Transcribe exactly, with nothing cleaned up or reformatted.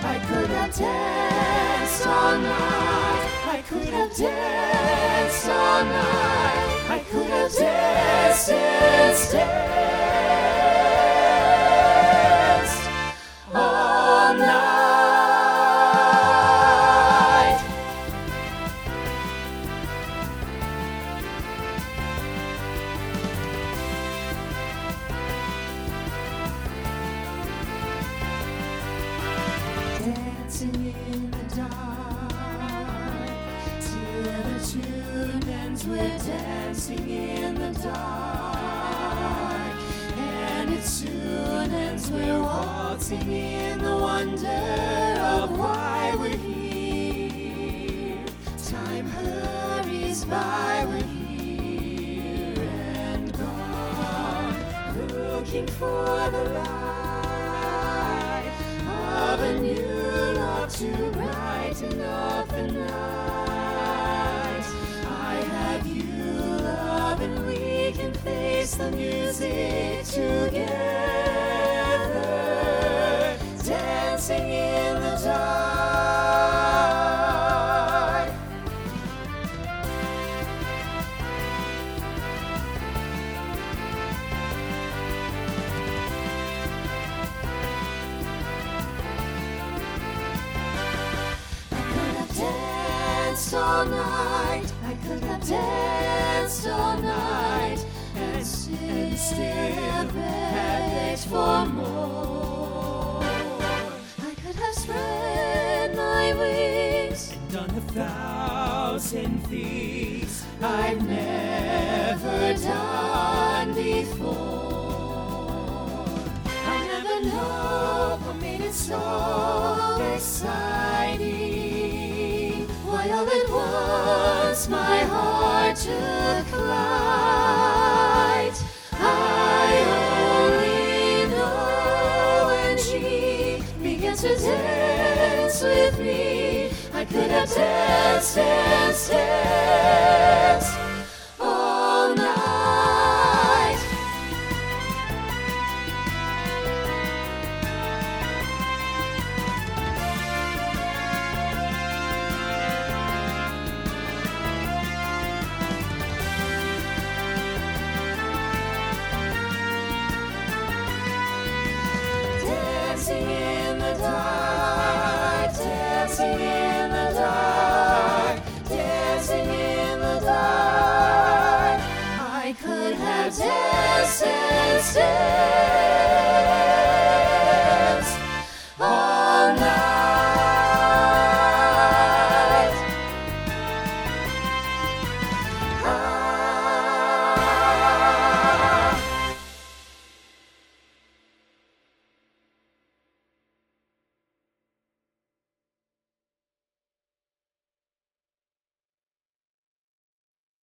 I could have danced all night. I could have danced all night. I could have danced, danced, danced all night. Dancing in the dark till the tune ends. We're dancing in the dark, and it soon ends. We're waltzing in the wonder of why we're here. Time hurries by, we're here and gone, looking for the light of a new love to brighten up the night. I have you, love, and we can face the music together, dancing in the dark. Danced all night, I could have danced all night, and still, and still begged for more. I could have spread my wings and done a thousand things I've never done before. I'll never know what made it so exciting. Why all at once my heart took flight. I only know when she began to dance with me, I could have danced, danced, danced